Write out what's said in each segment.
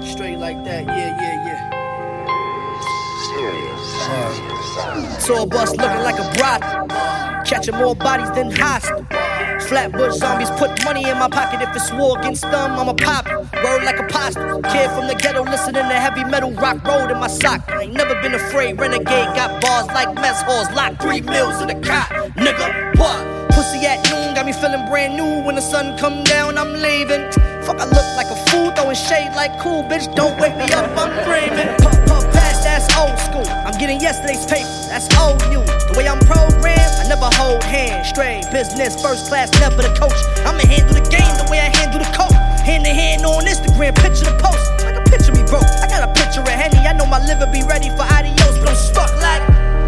Straight like that, yeah. Tour bus looking like a brothel, catching more bodies than hostile. Flatbush zombies put money in my pocket. If it's war against them, I'ma pop it. Word like apostle. Kid from the ghetto listening to heavy metal, rock rolled in my sock. I ain't never been afraid. Renegade got bars like mess halls. Locked 3 meals in the cot. Nigga, what? Pussy at noon got me feeling brand new. When the sun come down, I'm leaving. Fuck, I look like a fool, throwing shade like cool. Bitch, don't wake me up, I'm dreaming. Puff pass, that's old school. I'm getting yesterday's paper, that's old news. The way I'm programmed, I never hold hands. Straight business, first class, never the coach. I'ma handle the game the way I handle the coke. Hand to hand on Instagram, picture the post. Like a picture me broke. I got a picture of Henny. I know my liver be ready for adios, but I'm stuck like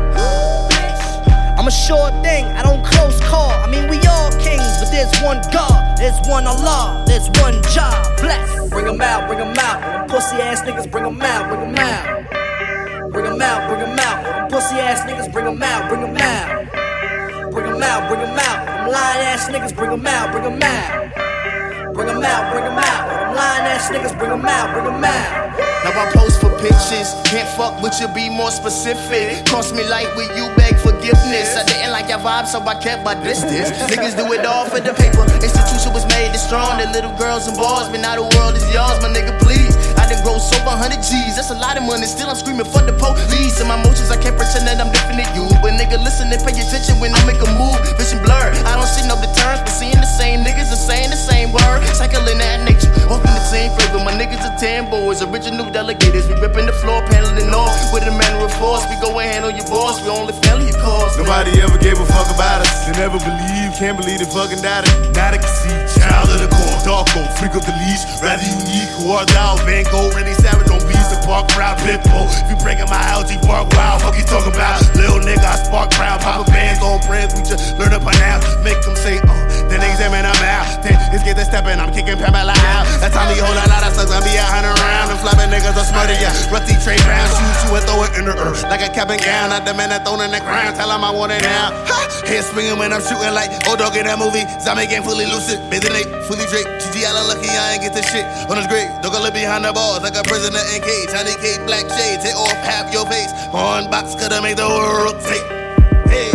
I'm a sure thing, I don't close call. I mean, we all kings, but there's one God, there's one Allah, there's one job. Bless. Bring 'em out, bring 'em out. Them pussy ass niggas, bring 'em out, bring 'em out. Bring 'em out, bring 'em out. Them pussy ass niggas, bring 'em out, bring 'em out. Bring 'em out, bring 'em out. Them lying ass niggas, bring 'em out, bring 'em out. Bring 'em out, bring 'em out. Them lying ass niggas, bring 'em out, bring 'em out. Now I post for pictures, can't fuck with you, be more specific. Cost me light with you, beg forgiveness. I didn't like your vibe, so I kept my distance. Niggas do it all for the paper. Institution was made to strong, the little girls and boys, but now the world is yours, my nigga, please. I done grow sober 100 G's, that's a lot of money, still I'm screaming for the police. And my emotions, I can't pretend that I'm different than you. But nigga, listen and pay attention when I make a move. Vision blurred, I don't see no deterrence, but seeing the same niggas are saying the same word. Cycling that nature, walking the same flavor. My niggas are 10 boys, original delegators. We ripping the floor, paneling off with a manner of force. We go and handle your boss, we only fail your cause. Nobody ever gave a fuck about us. They never believe, can't believe they fucking died. Now they can see, child of the corn, Darko, freak of the leash, rather unique. Who are thou? Van Gogh, Randy Savage on beats, the park crowd, Pitbull. If you breaking my LG Park Wild, fuck you talking about? Little nigga, I spark crowd, pop a bands on brands, we just learn to pronounce. Make them say, then niggas say, man, I'm out. Then it's get the steppin', I'm kicking Pamela out. That time he hold a lot of slugs, I be 100 round. Them flapping niggas are smurdy, yeah. Rusty trade rounds, shoot you and throw it in the earth. Like a cap and gown, I demand that thrown in the ground. Tell him I want it now. Head swinging when I'm shooting like old dog in that movie. Zombie game fully lucid, bathing fully draped. GG, I lucky I ain't get this shit on his grave. Dog look behind the bars like a prisoner in cage. Tiny cage, black shades, hit off half your face. One box coulda made the world rotate. Hey,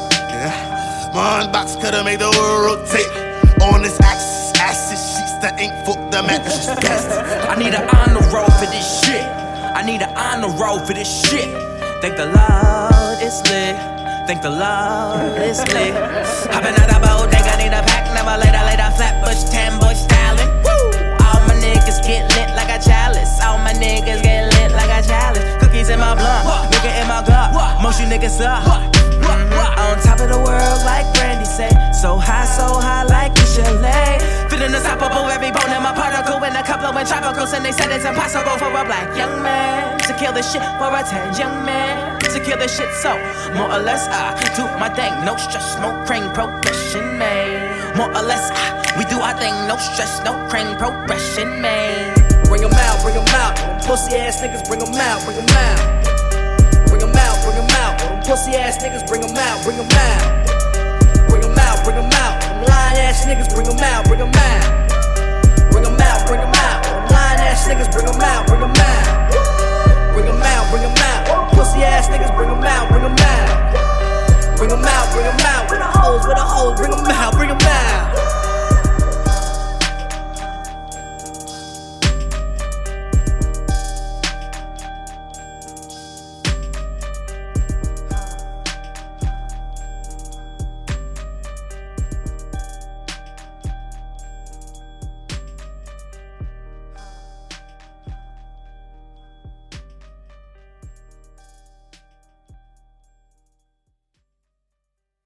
yeah. One box coulda made the world rotate. On this axis, acid sheets that ain't fuck the mattress. I need an honor roll for this shit. I need an honor roll for this shit. Thank the Lord it's lit. Thank the Lord it's lit. Hopping out the boat, think I need a pack. Never later, Flatbush, Tambush styling. Woo! All my niggas get lit like a chalice. All my niggas get lit like a chalice. Cookies in my blunt, nigga in my gut. Most you niggas suck. On top of the world, like Brandy say. So high like a chalet. Feeling the top of every bone in my particle. In a couple of tropicals, and they said it's impossible for a black young man to kill this shit for a 10 young man to kill this shit. So more or less I do my thing, no stress, no crane progression made. More or less we do our thing, no stress, no crane progression made. Bring 'em out, bring 'em out. Pussy ass niggas, bring 'em out, bring 'em out. Bring 'em out, bring 'em out. Pussy ass niggas, bring 'em out, bring 'em out. Bring 'em out, bring 'em out. Them lying ass niggas, bring 'em out, bring 'em out.